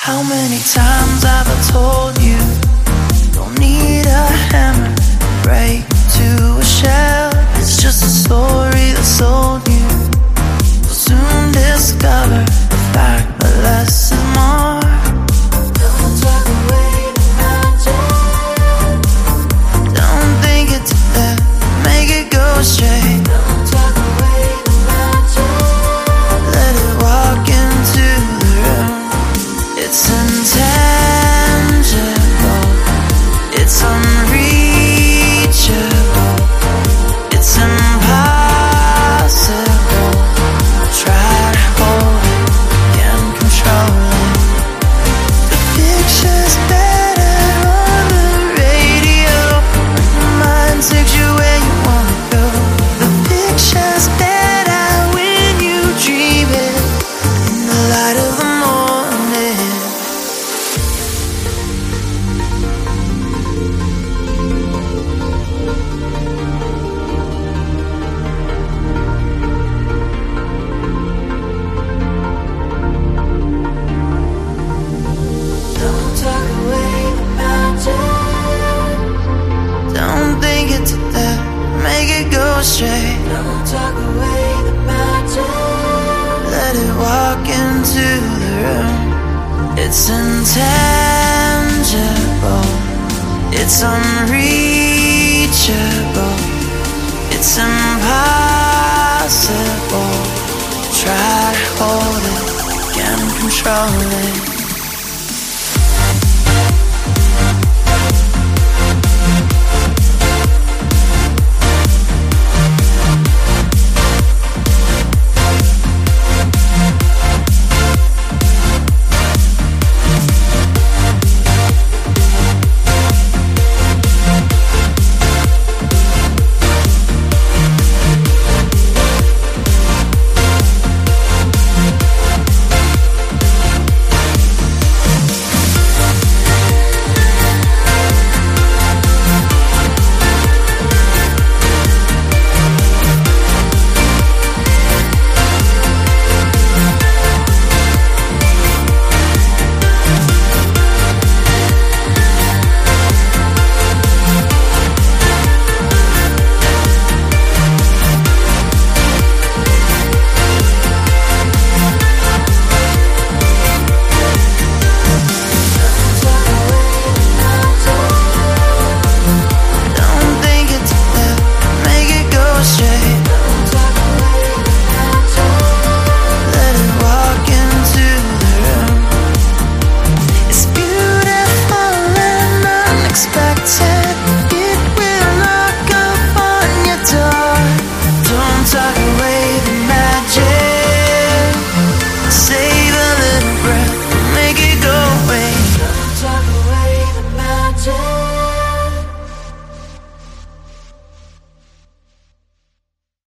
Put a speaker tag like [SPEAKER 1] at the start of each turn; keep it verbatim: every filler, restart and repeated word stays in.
[SPEAKER 1] How many times have I told you, don't need a hammer, break to a shell. It's just a story that sold you. We'll soon discover the fact that less is more. Don't talk away the magic. Don't think it to death, make it go straight. Don't talk away the magic. Let it walk into the room. It's intangible, it's unreachable, it's impossible. Try to hold it, can't control it. The picture's better on the radio, your mind takes you where you wanna go. The picture's better when you dream it in the light of the morning. Don't talk away the magic. Don't think it to death, make it go straight. Don't talk away the magic. Let it walk into the room. It's intangible, it's unreachable, it's impossible. Try to hold it, can't control it.